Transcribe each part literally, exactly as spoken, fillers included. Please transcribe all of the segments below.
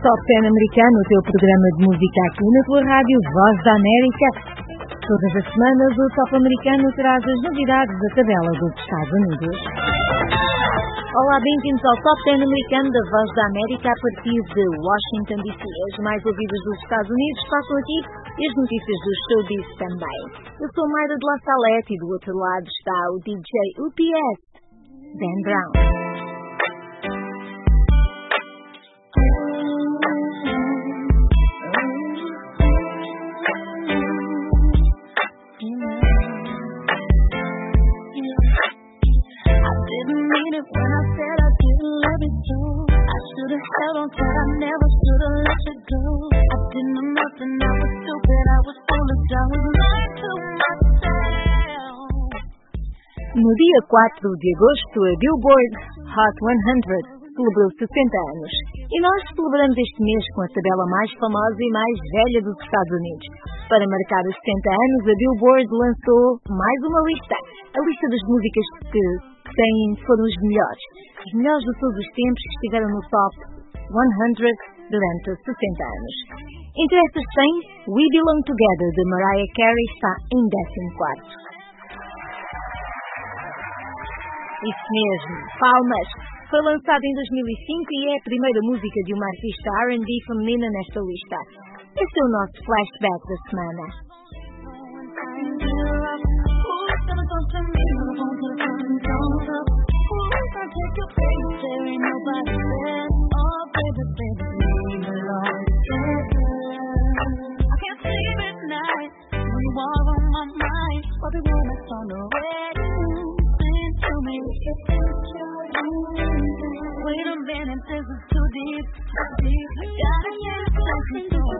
Top dez americano, o teu programa de música aqui na tua rádio Voz da América. Todas as semanas o Top americano traz as novidades da tabela dos Estados Unidos. Olá, bem-vindos ao Top dez americano da Voz da América a partir de Washington D C. As mais ouvidas dos Estados Unidos passam aqui e as notícias do showbiz também. Eu sou Mayra de La Salette e do outro lado está o D J U P S, Dan Brown. When I said I didn't love you so, I should have held on tight, I never should have let you go. I didn't know nothing, I was stupid, I was foolish, I was lying to myself. No dia quatro de agosto, a Billboard Hot cem celebrou sessenta anos. E nós celebramos este mês com a tabela mais famosa e mais velha dos Estados Unidos. Para marcar os setenta anos, a Billboard lançou mais uma lista. A lista das músicas que têm, foram os melhores. Os melhores de todos os tempos que estiveram no Top cem durante os sessenta anos. Entre estas cem, We Belong Together, de Mariah Carey, está em décimo quarto. Isso mesmo, palmas! Foi lançado em dois mil e cinco e é a primeira música de uma artista R and B feminina nesta lista. Esse é o nosso flashback da semana. Wait a minute, this is too deep, too deep. I gotta get something to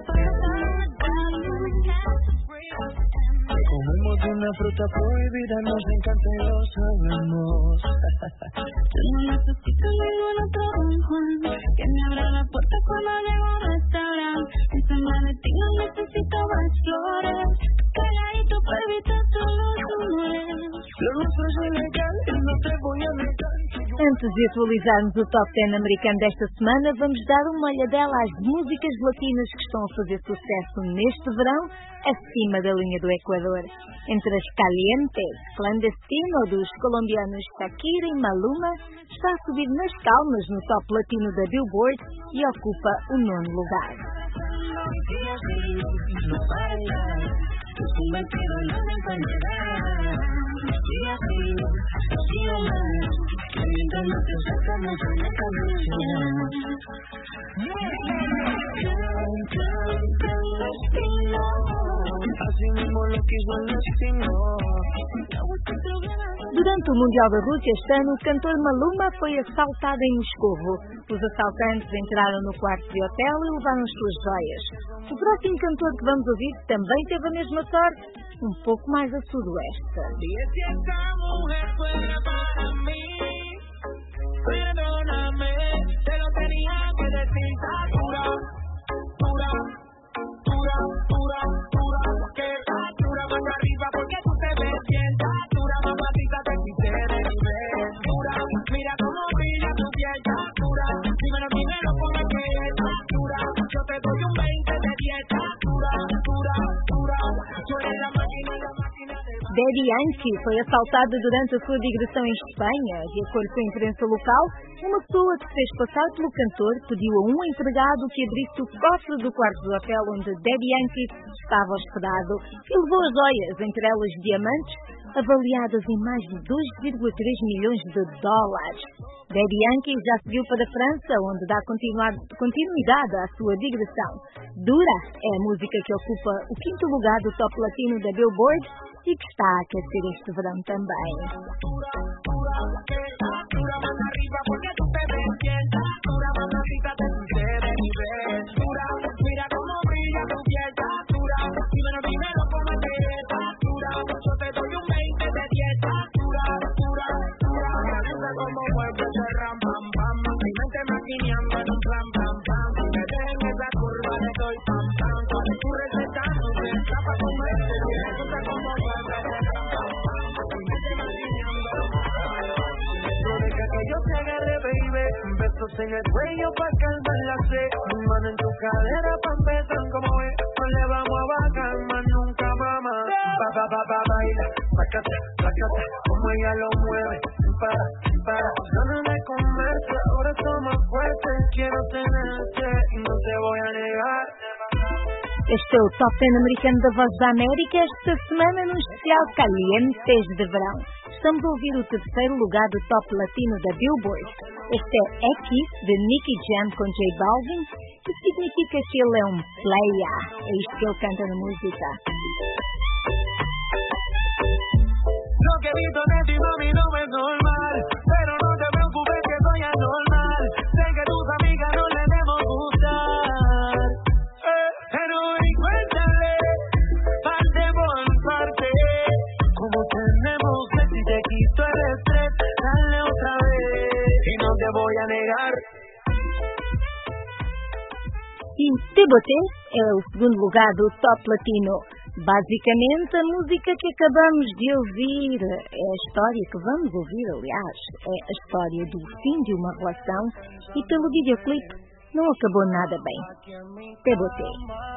comemos de una fruta prohibida, nos encanta y lo sabemos. Yo no necesito ningún otro Don Juan que me abra la puerta cuando llego al restaurante. Ese maletín no necesita más flores. Calladito, bebita, solo tú no eres. Lo nuestro es ilegal y no te voy a negar. Antes de atualizarmos o Top dez americano desta semana, vamos dar uma olhadela às músicas latinas que estão a fazer sucesso neste verão, acima da linha do Equador. Entre as calientes, Clandestino, dos colombianos Shakira e Maluma, está a subir nas calmas no top latino da Billboard e ocupa o nono lugar. Durante o Mundial da Rússia este ano, o cantor Maluma foi assaltado em Moscovo. Os assaltantes entraram no quarto de hotel e levaram as suas joias. O próximo cantor que vamos ouvir também teve a mesma sorte, um pouco mais a sudoeste. Daddy Yankee foi assaltada durante a sua digressão em Espanha. De acordo com a imprensa local, uma pessoa que se fez passar pelo cantor pediu a um empregado que abrisse o cofre do quarto do hotel onde Daddy Yankee estava hospedado e levou as joias, entre elas diamantes, avaliadas em mais de dois vírgula três milhões de dólares. Daddy Yankee já seguiu para a França, onde dá continuidade à sua digressão. Dura é a música que ocupa o quinto lugar do top latino da Billboard e que está a aquecer este verão também. Yo te agarré, baby. besos en el cuello pa' calmar la sed, mi mano en tu cadera pa' empezar como es, no le vamos a bajar más nunca, mamá. Ba, ba, ba, ba, baila, sácate, sácate, como ella lo mueve, sin para, sin para, yo no me convence, ahora somos fuertes, quiero tenerte y no te voy a negar. Este é o Top dez americano da Voz da América, esta semana no especial Calientes de Verão. Estamos a ouvir o terceiro lugar do Top Latino da Billboard. Este é X, de Nicky Jam com J Balvin, que significa que ele é um playa. É isto que ele canta na música. Lo que he visto de ti, mami, no es normal, pero no te preocupes que soy anormal. Sé que tus amigas no les debemos gustar, eh, pero y cuéntale, parte por parte, como tenemos que si te quito el estrés, dale otra vez, y no te voy a negar. E Te Boté é o segundo lugar do Top Latino. Basicamente, a música que acabamos de ouvir é a história que vamos ouvir, aliás, é a história do fim de uma relação e pelo videoclipe não acabou nada bem. Te Boté.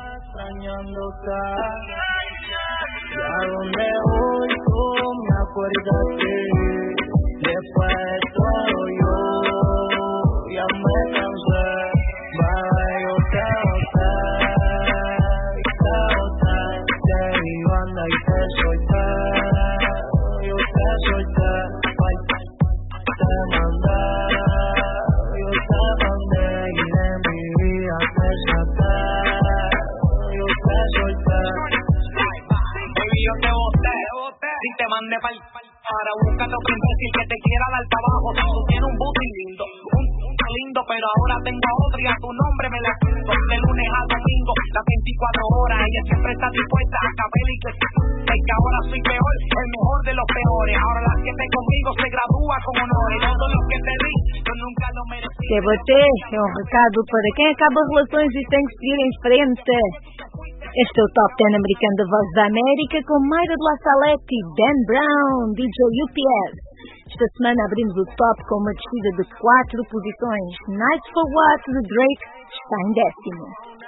Te mandé pa'l para buscar otro imbécil que te quiera dar para abajo. Tú tienes un booty lindo, un, un lindo, pero ahora tengo a otro y a tu nombre me la quito. De lunes a domingo, las veinticuatro horas, ella siempre está dispuesta a caber y que es que ahora soy peor, el mejor de los peores. Ahora la que esté conmigo se gradúa con honores. Todo lo que te di, yo nunca lo merecí. Te Boté é um recado para quem acaba relações e tem que seguir em frente. Este é o Top dez americano da Voz da América com Mayra de La Salette e Dan Brown, D J U P S. Esta semana abrimos o top com uma descida de quatro posições. Nights for What, de Drake, está em décimo.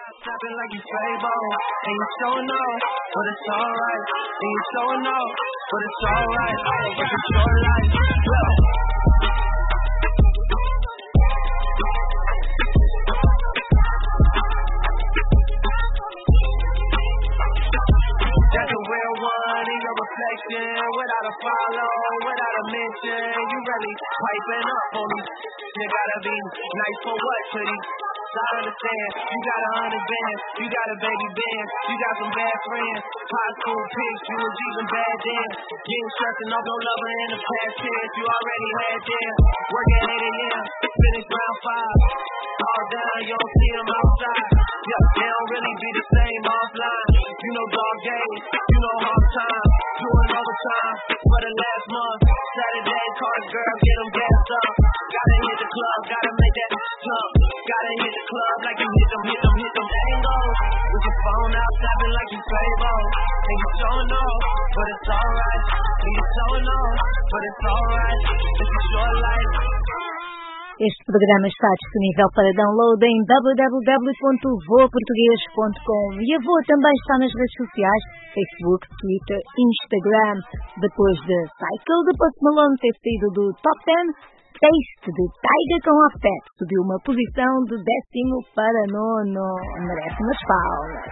That's a real one in your reflection, without a follow, without a mention. You really piping up on me. You gotta be nice for what, pretty? I understand. You got a hundred bands, you got a baby band, you got some bad friends. High school pics, you was even bad then. You ain't stressing off no lover in the past tense. You already had them. Work at eight a.m., finish round five. All down, you don't see them outside. Yeah, they don't really be the same offline. You know dog days, you know hard time. Doing overtime for the last month. Saturday, cars, girl, get them gassed up. Gotta hit the club, gotta make that jump. Gotta hit the club like you hit them, hit them, hit them angles. With your phone out, tapping like you Fable. And you showing off, but it's alright. And you showing off, but it's alright. It's a short life. Este programa está disponível para download em w w w ponto voa português ponto com e a Voa também está nas redes sociais, Facebook, Twitter, Instagram. Depois de Cycle de Post Malone ter saído do Top dez, Taste de Tyga com Offset subiu uma posição de décimo para nono. Merece umas palmas.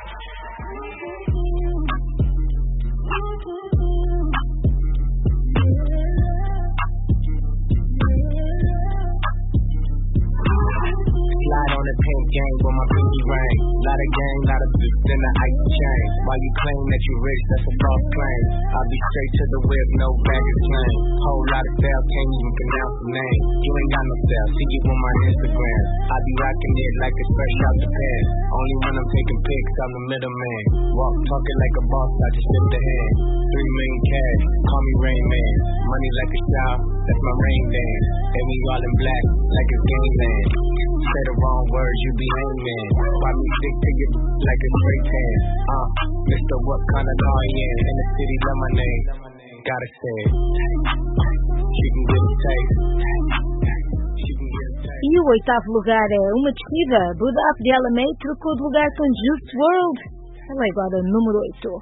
Slide on the pink game with my pinky ring. Lot of gang, lot of beef, then the ice chain. While you claim that you rich, that's a false claim. I'll be straight to the whip, no baggage claim. Whole lot of sales, can't even pronounce the name. You ain't got no sales, see you on my Instagram. I be rocking it like it's fresh out Japan. Only when I'm taking pics, I'm the middleman. Walk talking like a boss, I just lift a hand. Three million cash, call me Rain Man. Money like a shower, that's my rain dance. And we all in black, like it's gangland. Say the wrong words, you be hangman. Why me stick to you like a straight tan? Uh, Mister What kind of law he in? In the city, love my name. Gotta say it. She can get a taste. She can get a taste. E E o oitavo lugar é uma descida. Budd Up de Ella Mai trocou de lugar com Juice world. Ela é agora número oito.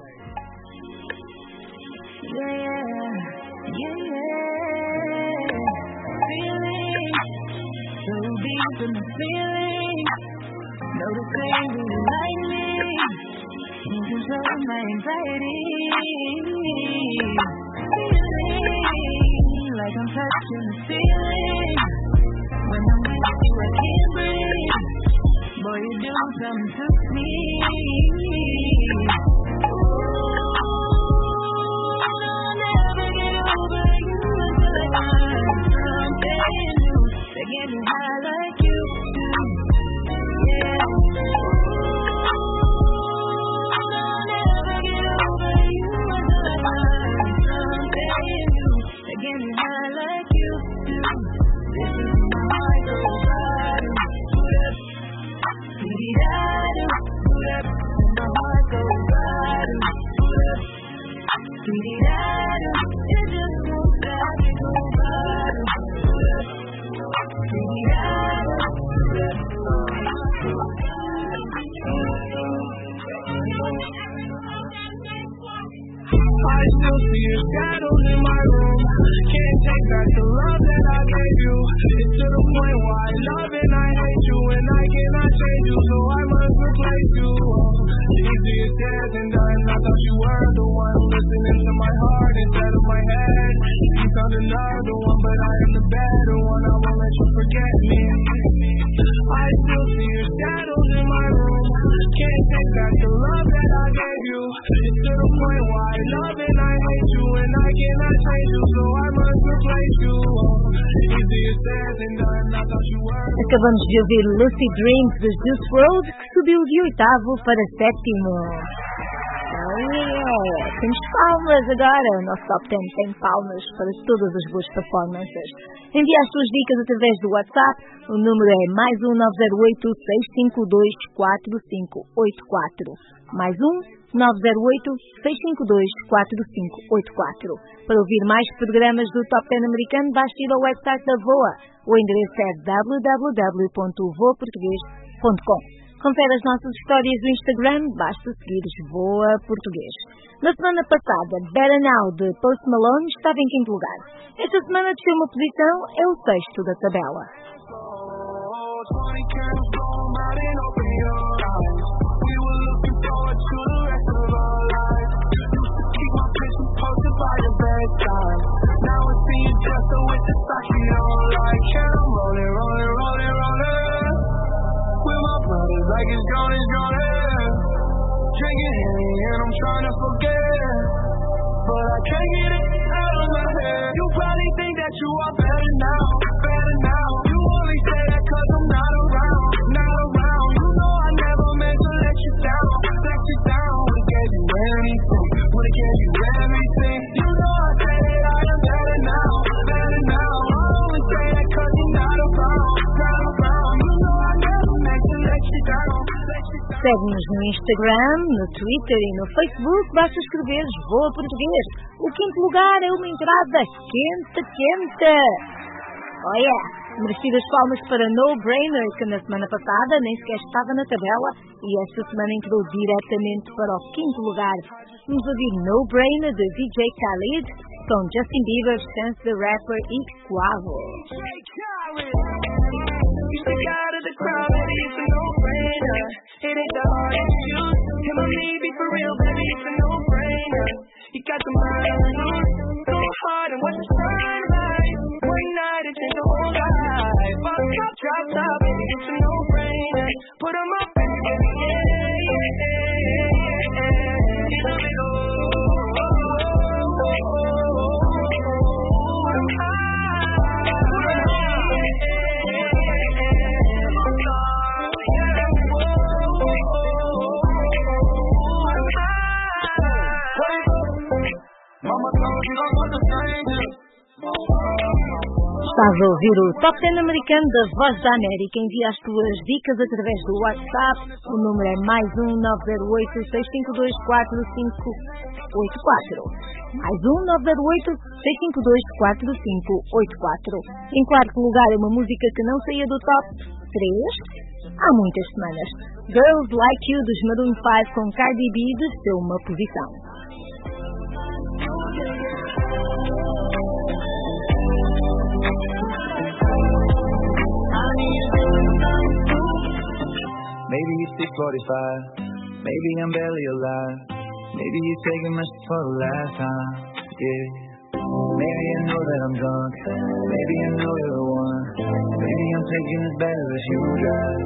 Yeah, yeah, yeah. Feeling so deep in the feeling. Noticing you like me. Can't control my anxiety. Feeling like I'm touching the ceiling. When I'm with you, I can't breathe. Boy, you do something to me. Get me high like you do, yeah. I'll never get over you until I find something new that get me high like you do. This is my heart goes bottom, put up, dee-dee-da-do, put up. My heart goes bottom, put up, dee-dee-da-do. It just won't stop, it goes bottom, put up. I still see your shadows in my room. Can't take back the love that I gave you. It's to the point where I love and I hate you, and I cannot change you, so I must replace you. Easier said than done. I thought you were the one listening to my heart instead of my head. You found another one, but I am the better one. I won't let you forget me. I still see your shadows in my room. Can't take back the love that I gave you. It's to the point where I love and I hate you, and I cannot change you, so I must replace you. Easier said than done. I thought you were. Acabamos de ouvir Lucid Dreams de Juice world, que subiu de oitavo para sétimo. Oh yeah! Temos palmas agora. O nosso top dez tem palmas para todas as boas performances. Envie as suas dicas através do WhatsApp. O número é mais um nove zero oito, seis cinco dois, quatro cinco oito quatro. Mais um nove zero oito, seis cinco dois, quatro cinco oito quatro. Para ouvir mais programas do Top dez americano, basta ir ao website da V O A. O endereço é w w w ponto voa português ponto com. Confere as nossas histórias do Instagram, basta seguires Voa Português. Na semana passada, Better Now de Post Malone estava em quinto lugar. Esta semana desceu uma posição, é o sexto da tabela. Like it's gone, it's gone, yeah. Drinking Henny and I'm trying to forget, but I can't get it out of my head. You probably think that you are better now, better now. You only say that cause I'm not around, not around. You know I never meant to let you down, let you down. Would've gave you anything, would've gave you everything. You know I said that I am better now, better now. I only say that cause you're not around, not around. You know I never meant to let you down. Segue-nos no Instagram, no Twitter e no Facebook, basta escreveres Voa Português. O quinto lugar é uma entrada quente, quente. Oh yeah! Merecidas palmas para No Brainer, que na semana passada nem sequer estava na tabela e esta semana entrou diretamente para o quinto lugar. Vamos ouvir No Brainer de D J Khaled com Justin Bieber, Chance the Rapper e Quavo. You stick out of the crowd, baby, it's a no-brainer. It ain't the hardest to choose. Him or me, be for real, baby, it's a no-brainer. You got the mind loose, go hard and watch the sunrise. One night, it changed the whole life. Fuck top, drop top, baby, it's a no-brainer. Put 'em up, baby, baby, yeah, yeah, yeah, yeah, yeah. You know it all. Mama told you I was a stranger. Estás a ouvir o Top dez americano da Voz da América. Envia as tuas dicas através do WhatsApp. O número é mais um nove zero oito, seis cinco dois, quatro cinco oito quatro. Mais um nove zero oito, seis cinco dois, quatro cinco oito quatro. Em quarto lugar, uma música que não saía do Top três há muitas semanas. Girls Like You dos Maroon five com Cardi B desceu uma posição. Maybe you six forty-five, maybe I'm barely alive. Maybe you're taking my shit for the last time, yeah. Maybe I know that I'm drunk, maybe I know you're the one. Maybe I'm taking this better as you drive.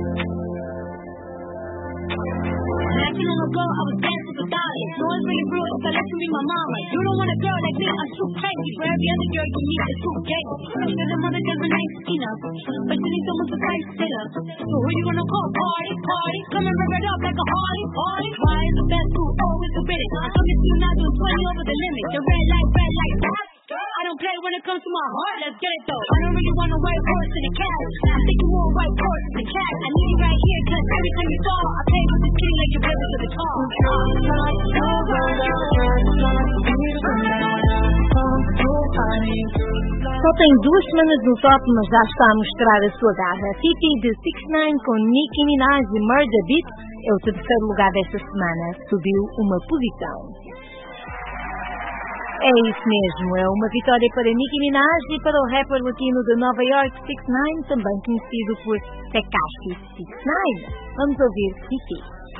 Not too long ago, I was dancing for dollars. No one's really real, so let me my mama. You don't want a girl like me, I'm too crazy. For every other girl you meet, it's too gay. Cause the mother doesn't like enough, but you need someone to spice it up. So who you gonna call? Party, party. Come and rev it up like a Harley, party. Why is the best food always the biggest? I'm talking to you not doing twenty over the limit. The red light, red light, what? I don't play when it comes to my heart, let's get it though. I don't really want a white horse in a cat. I think you want a white horse in a cat. I need you right here, cause every time you fall, I play with this kitty like you're playing with the guitar. Só tem duas semanas no top, mas já está a mostrar a sua garra. Titi de six nine com Nicki Minaj e Murder Beat é o terceiro lugar desta semana. Subiu uma posição. É isso mesmo, é uma vitória para Nicki Minaj e para o rapper latino de Nova York, six nine, também conhecido por Tekashi six nine. Vamos ouvir Titi.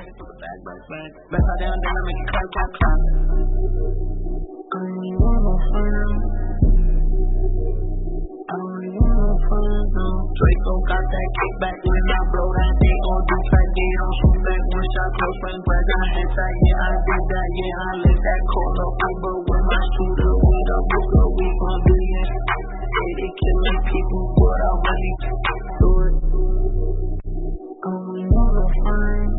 Draco got that kickback when I blow that thing on do fat day on shoot back one shot close friend brag on inside yeah I did that yeah I lit that call up Uber with my shooter with a booker we gon' do yeah hey they killing people but I really do it only wanna find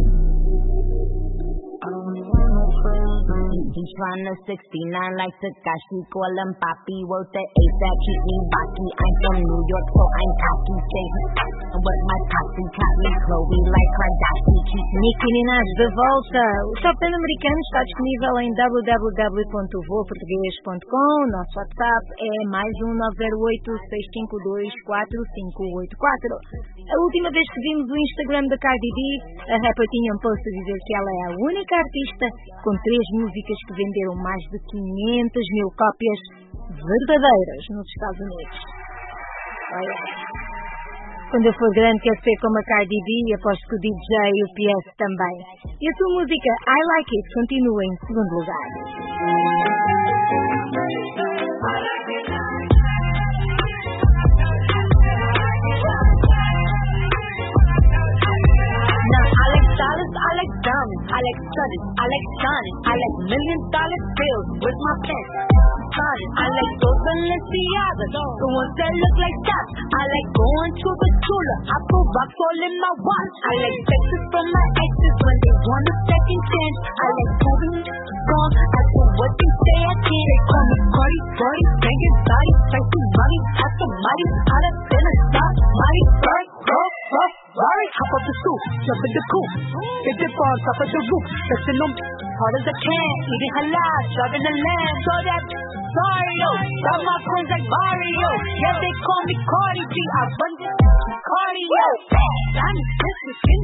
only wanna find He tryna sixty-nine like Tekashi, call him Papi, worth the A$AP, keep me bocky. I'm from New York, so I'm cocky, say but my cocky cat me Chloe like Kardashian, keep Nicki Minaj de volta. O Top dez americano está disponível em w w w ponto voa português ponto com. Nosso WhatsApp é mais um nove zero oito, seis cinco dois, quatro cinco oito quatro. A última vez que vimos o Instagram da Cardi B, a rapper tinha um post a dizer que ela é a única artista com três músicas que venderam mais de quinhentas mil cópias verdadeiras nos Estados Unidos. Olha, quando eu for grande quero ser como a Cardi B e aposto que o D J e o P S também. E a sua música I Like It continua em segundo lugar. Dollars, I like diamonds, I like studded, I like shining, I like million dollar bills with my pen. I like those Balenciagas, the ones that look like that. I like going to the Tula, I put rocks all in my watch. I like texts from my exes when they want a second chance. I like proving gone, I do what they say I can't. They call me Cardi, Cardi, banging body, like some money, have some money, out of thin and stop, money, bird, bird, bird. Right, hop up the stoop, jump in the coop, hit the bar, top of the roof, flexing them hard as I can, eating halal, driving the lamb, so that Mario, got my coins like Mario, yeah they call me Cardi G, I run this cardio, I'm in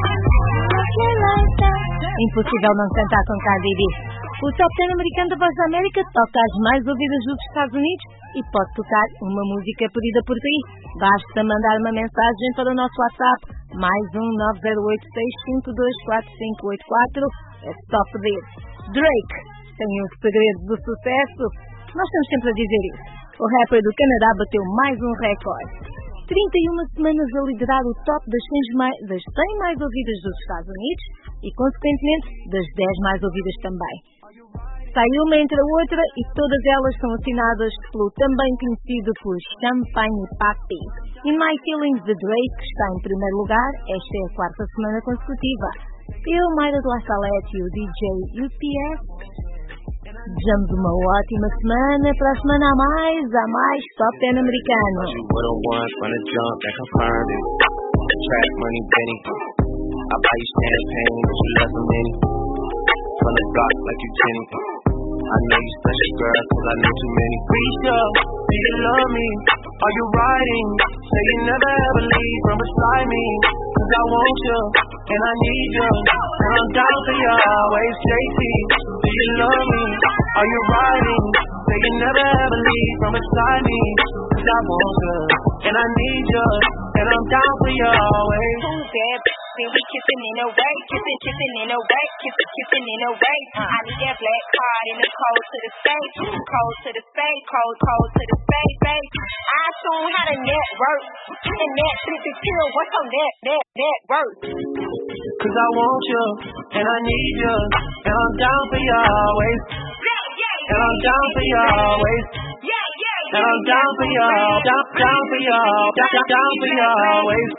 Impossível não cantar com Cardi B. O Top dez americano da Voz da América toca as mais ouvidas dos Estados Unidos e pode tocar uma música pedida por ti. Basta mandar uma mensagem para o nosso WhatsApp mais um nove zero oito, seis cinco dois, quatro cinco oito quatro. É só pedir. Drake tem o segredo do sucesso. Nós estamos sempre a dizer isso. O rapper do Canadá bateu mais um recorde. trinta e uma semanas a liderar o top das cem mais ouvidas dos Estados Unidos e, consequentemente, das dez mais ouvidas também. Sai uma entre a outra e todas elas são assinadas pelo também conhecido por Champagne Papi. In My Feelings de Drake está em primeiro lugar, esta é a quarta semana consecutiva. Eu, Mayra de La Salette e o D J U P S Desejamos uma ótima semana. Para a semana a mais, há mais Top ten americano. You were the one from the jump that confirmed it. Track money, Benny. I buy you champagne, but you love some many. From the block like you Jenny. I know you special, girl, cause I know too many. Risha, do you love me? Are you riding? Say you never ever leave from beside me. Cause I want you, and I need you. And I'm down for you always, J T. Do you love me? Are you riding? Say you never ever leave from beside me. Cause I want you, and I need you. And I'm down for you always. Who's that? Then we kissing in a way, kissing, kissing in a way, kissing, kissing in a way. I need that black card in the cold to the face, cold to the face, cold, cold to the face, face. I assume how the net works, and that fifty kill. What's on that, that, that work? Cause I want you, and I need you, and I'm down for you always. And I'm down for you always. And I'm down for you, down, down for you, down, down, down for you always.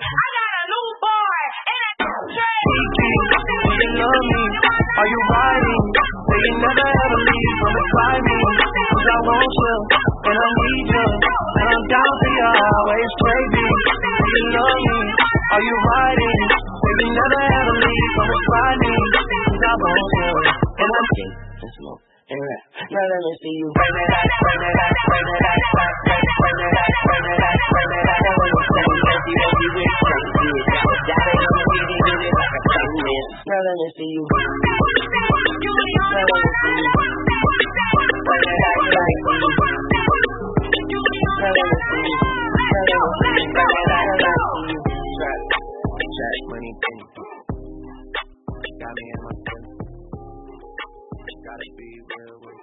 Kiki, do you love me? Are you riding? Say you never ever leave from beside me. Cause I want you, and I need you, and I'm down for you always, baby. Do you love me? Are you riding? Say you never ever leave from beside me. Cause I want you, and I'm king and smoke and rap. Now let me see you bring it out, bring it out, bring it out, bring it out, bring it out, bring it out, bring it out. That was a thing, empty, empty, with straight kids. Got a daddy on the T V, did it like a thing, man. Now let me see you. Now let me see you. Bring it out, like me. Now let me see you. Now let me see you. Bring it out, like me. Trap, Jack, money, penny. Got me in my pen. Gotta be real with